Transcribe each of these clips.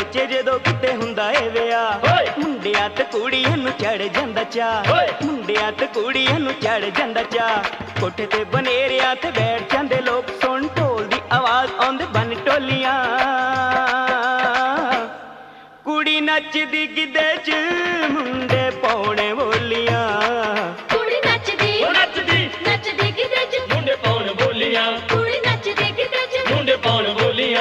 ਬੱਚੇ ਜਦੋਂ ਕਿਤੇ ਹੁੰਦਾ ਏ ਵਿਆਹ, ਮੁੰਡਿਆਂ ਤੇ ਕੁੜੀਆਂ ਨੂੰ ਚੜ ਜਾਂਦਾ ਚਾਅ, ਮੁੰਡਿਆਂ ਤੇ ਕੁੜੀਆਂ ਨੂੰ ਚੜ ਜਾਂਦਾ ਚਾਅ। ਕੋਠੇ ਤੇ ਬਨੇਰਿਆਂ ਤੇ ਬੈਠ ਜਾਂਦੇ ਲੋਕ, ਸੁਣ ਢੋਲ ਦੀ ਆਵਾਜ਼ ਆਉਂਦੇ ਬਨ ਟੋਲੀਆਂ। ਕੁੜੀ ਨੱਚਦੀ ਗਿੱਧੇ 'ਚ ਮੁੰਡੇ ਪਾਉਣੇ ਬੋਲੀਆਂ, ਕੁੜੀ ਨੱਚਦੀ ਨੱਚਦੀ ਨੱਚਦੀ ਗਿੱਧੇ 'ਚ ਮੁੰਡੇ ਪਾਉਣ ਬੋਲੀਆਂ, ਕੁੜੀ ਨੱਚਦੀ ਗਿੱਧੇ 'ਚ ਮੁੰਡੇ ਪਾਉਣ ਬੋਲੀਆਂ।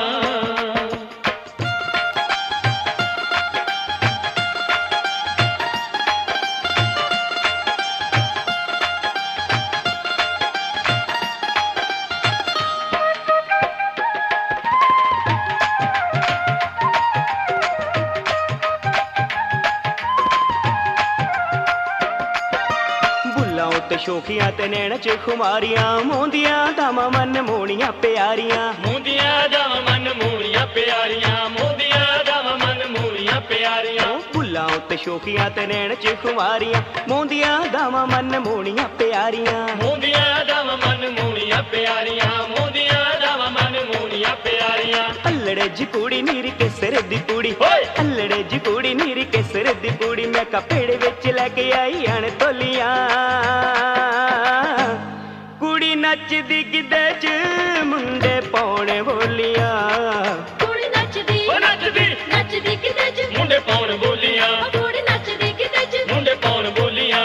ਤੇ ਸ਼ੋਖੀਆਂ ਤੇ ਨੈਣ 'ਚ ਖੁਮਾਰੀਆਂ, ਮੋਂਦੀਆਂ ਦਾਵਾਂ ਮਨ ਮੋਣੀਆਂ ਪਿਆਰੀਆਂ, ਮੋਂਦੀਆਂ ਦਾਵਾਂ ਮਨ ਮੋਣੀਆਂ ਪਿਆਰੀਆਂ, ਮੋਂਦੀਆਂ ਦਾਵਾਂ ਮਨ ਮੋਣੀਆਂ ਪਿਆਰੀਆਂ। ਭੁੱਲਾਂ ਉੱਤੇ ਸ਼ੋਖੀਆਂ ਤੇ ਨੈਣ 'ਚ ਖੁਮਾਰੀਆਂ, ਮੋਂਦੀਆਂ ਦਾਵਾਂ ਮਨ ਮੋਣੀਆਂ ਪਿਆਰੀਆਂ, ਮੋਂਦੀਆਂ ਦਾਵਾਂ ਮਨ ਮੋਣੀਆਂ ਪਿਆਰੀਆਂ, ਮੋਂਦੀਆਂ ਦਾਵਾਂ ਮਨ ਮੋਣੀਆਂ ਪਿਆਰੀਆਂ। ਅੱਲੜੇ ਜੀ ਕੁੜੀ ਨੀਰੀ ਕੇਸਰ ਦੀ ਕੁੜੀ, ਅੱਲੜੇ ਜੀ ਕੁੜੀ ਨੀਰੀ ਕੇਸਰ ਦੀ ਕੁੜੀ, ਮੈਂ ਕੱਪੜੇ ਵਿੱਚ ਲੈ ਕੇ ਆਈ ਅਣ ਤੋਲੀਆਂ। ਕੁੜੀ ਨੱਚਦੀ ਗਿੱਧੇ 'ਚ ਮੁੰਡੇ ਪਾਉਣੇ ਬੋਲੀਆਂ, ਕੁੜੀ ਨੱਚਦੀ ਨੱਚਦੀ ਨੱਚਦੀ ਗਿੱਧੇ 'ਚ ਮੁੰਡੇ ਪਾਉਣ ਬੋਲੀਆਂ, ਕੁੜੀ ਨੱਚਦੀ ਗਿੱਧੇ 'ਚ ਮੁੰਡੇ ਪਾਉਣ ਬੋਲੀਆਂ।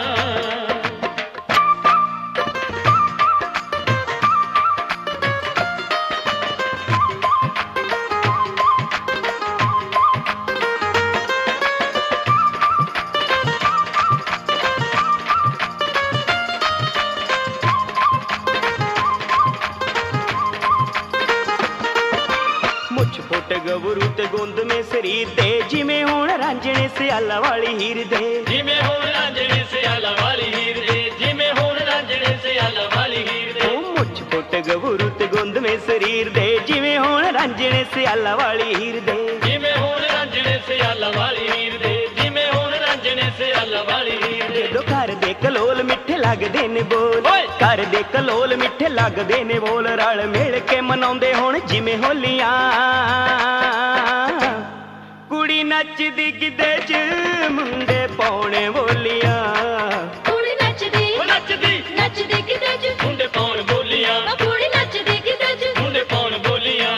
ਮੁੱਛ ਫੁੱਟ ਗਬਰੂ ਤੇ ਗੁੰਦ ਮੇ ਸਰੀਰ ਦੇ, ਜਿਵੇਂ ਹੁਣ ਰਾਂਝਣੇ ਸਿਆਲਾ ਵਾਲੀ ਹੀਰ ਦੇ, ਜਿਵੇਂ ਹੁਣ ਰਾਂਝਣੇ ਸਿਆਲਾ ਵਾਲੀ ਹੀਰ ਦੇ, ਜਿਵੇਂ ਹੁਣ ਰਾਂਝਣੇ ਸਿਆਲਾ ਵਾਲੀ ਹੀਰ ਦੇ। ਉਹ ਮੁੱਛ ਫੁੱਟ ਗਬਰੂ ਤੇ ਗੁੰਦ ਮੇ ਸਰੀਰ ਦੇ, ਜਿਵੇਂ ਹੁਣ ਰਾਂਝਣੇ ਸਿਆਲਾ ਵਾਲੀ ਹੀਰ ਦੇ, ਜਿਵੇਂ ਹੁਣ ਰਾਂਝਣੇ ਸਿਆਲਾ ਵਾਲੀ ਹੀਰ ਦੇ, ਜਿਵੇਂ ਹੁਣ ਰਾਂਝਣੇ ਸਿਆਲਾ ਵਾਲੀ ਹੀਰ ਦੇ। ਜਦੋਂ ਘਰ ਦੇ ਕਲੋਲ ਮਿੱਠੇ ਲੱਗਦੇ ਨੇ ਬੋਲ, ਘਰ ਦੇ ਕਲੋਲ ਮਿੱਠੇ ਲੱਗਦੇ ਨੇ ਬੋਲ, ਰਲ ਮਿਲ ਕੇ ਮਨਾਉਂਦੇ ਹੁਣ ਜਿਵੇਂ ਹੋਲੀਆਂ। ਕੁੜੀ ਨੱਚਦੀ ਗਿੱਧੇ 'ਚ ਮੁੰਡੇ ਪਾਉਣੇ ਬੋਲੀਆਂ, ਕੁੜੀ ਨੱਚਦੀ ਨੱਚਦੀ ਨੱਚਦੀ ਗਿੱਧੇ 'ਚ ਮੁੰਡੇ ਪਾਉਣ ਬੋਲੀਆਂ, ਕੁੜੀ ਨੱਚਦੀ ਗਿੱਧੇ 'ਚ ਮੁੰਡੇ ਪਾਉਣ ਬੋਲੀਆਂ।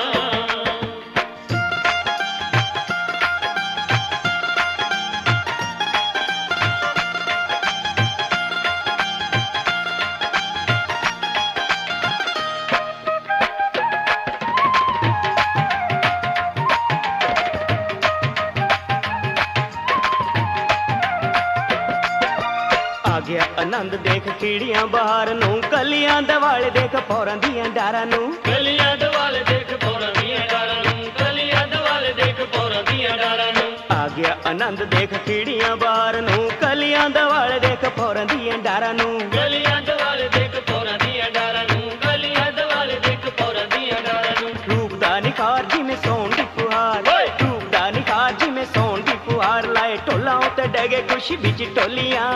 ਆ ਗਿਆ ਆਨੰਦ ਦੇਖ ਕੀੜੀਆਂ ਬਹਾਰ ਨੂੰ, ਕਲੀਆਂ ਦੇ ਵਾਲੇ ਦੇਖ ਫੌਰਾਂ ਦੀਆਂ ਡਾਰਾਂ ਨੂੰ, ਗਲੀਆਂ ਦੁਆਲੇ ਦੇਖ ਪੌਰਾਂ ਦੀਆਂ ਡਾਰਾਂ ਨੂੰ, ਗਲੀਆਂ ਦੁਆਲੇ ਦੇਖ ਪੌਰਾਂ ਦੀਆਂ ਡਾਰਾਂ ਨੂੰ। ਆ ਗਿਆ ਆਨੰਦ ਦੇਖ ਕੀੜੀਆਂ ਬਹਾਰ ਨੂੰ, ਕਲੀਆਂ ਦੇ ਵਾਲੇ ਦੇਖ ਫੌਰਾਂ ਦੀਆਂ ਡਾਰਾਂ ਨੂੰ, ਗਲੀਆਂ ਦੁਆਲੇ ਦੇਖ ਪੌਰਾਂ ਦੀਆਂ ਡਾਰਾਂ ਨੂੰ, ਗਲੀਆਂ ਦੁਆਲੇ ਦੇਖ ਪੌਰਾਂ ਦੀਆਂ ਡਾਰਾਂ ਨੂੰ। ਰੂਪ ਦਾ ਨਿਖਾਰ ਜਿਵੇਂ ਸੌਣ ਦੀ ਫੁਹਾਰ, ਰੂਪ ਦਾ ਨਿਖਾਰ ਜਿਵੇਂ ਸੌਣ ਦੀ ਫੁਹਾਰ, ਲਾਏ ਢੋਲਾਂ ਉੱਤੇ ਡਗੇ ਖੁਸ਼ੀ ਵਿੱਚ ਢੋਲੀਆਂ।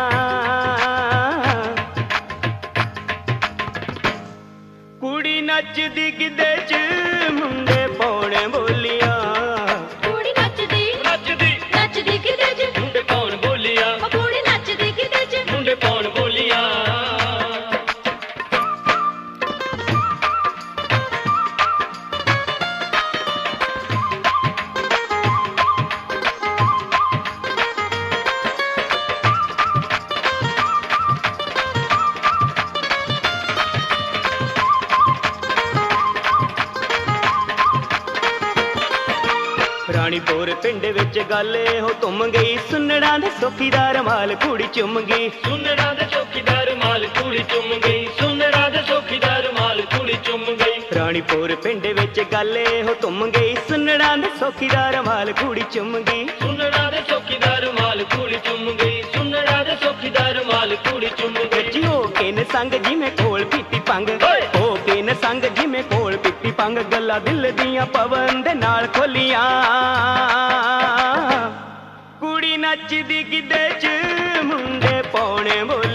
ਕੁੜੀ ਨੱਚਦੀ ਗਿੱਧੇ 'ਚ ਮੁੰਡੇ ਪਾਉਣੇ ਬੋਲੀਆਂ, ਕੁੜੀ ਨੱਚਦੀ ਨੱਚਦੀ ਨੱਚਦੀ ਗਿੱਧੇ 'ਚ ਮੁੰਡੇ ਪਾਉਣ ਬੋਲੀਆਂ, ਕੁੜੀ ਨੱਚਦੀ ਗਿੱਧੇ 'ਚ ਮੁੰਡੇ ਪਾਉਣ ਬੋਲੀਆਂ। ਰਾਣੀਪੁਰ ਪਿੰਡ ਵਿੱਚ ਗੱਲ ਇਹੋ ਧੁੰਮ ਗਈ, ਸੁੰਨੜਾਂ ਦੇ ਸੋਖੀਦਾਰ ਮਾਲ ਕੁੜੀ ਚੁੰਮ ਗਈ, ਸੁੰਨੜਾਂ ਦੇ ਚੌਕੀਦਾਰ ਮਾਲ ਕੁੜੀ ਚੁੰਮ ਗਈ, ਸੁੰਨੜਾਂ ਦੇ ਚੌਕੀਦਾਰ ਮਾਲ ਕੁੜੀ ਚੁੰਮ ਗਈ। ਰਾਣੀਪੁਰ ਪਿੰਡ ਵਿੱਚ ਗੱਲ ਇਹੋ ਧੁੰਮ ਗਈ, ਸੁੰਨੜਾਂ ਦੇ ਸੋਖੀਦਾਰ ਮਾਲ ਕੁੜੀ ਚੁੰਮ ਗਈ, ਸੁੰਨੜਾਂ ਦੇ ਚੌਕੀਦਾਰ ਮਾਲ ਕੁੜੀ ਚੁੰਮ ਗਈ, ਸੁੰਨੜਾਂ ਦੇ ਚੌਕੀਦਾਰ ਮਾਲ ਕੁੜੀ ਚੁੰਮ ਗਈ। ਜੀ ਹੋ ਕੇ ਨ ਸੰਗ ਜਿਵੇਂ ਕੋਲ ਪੀਤੀ ਪੰਗ, ਹੋ ਕੇ ਨ ਸੰਗ ਜਿਵੇਂ ਕੋਲ ਪੀਤੀ ਪੰਗ, ਗੱਲਾਂ ਦਿਲ ਦੀਆਂ ਪਵਨ ਦੇ ਨਾਲ ਖੋਲੀਆਂ। ਕੁੜੀ ਨੱਚਦੀ ਗਿੱਧੇ 'ਚ ਮੁੰਡੇ ਪਾਉਣੇ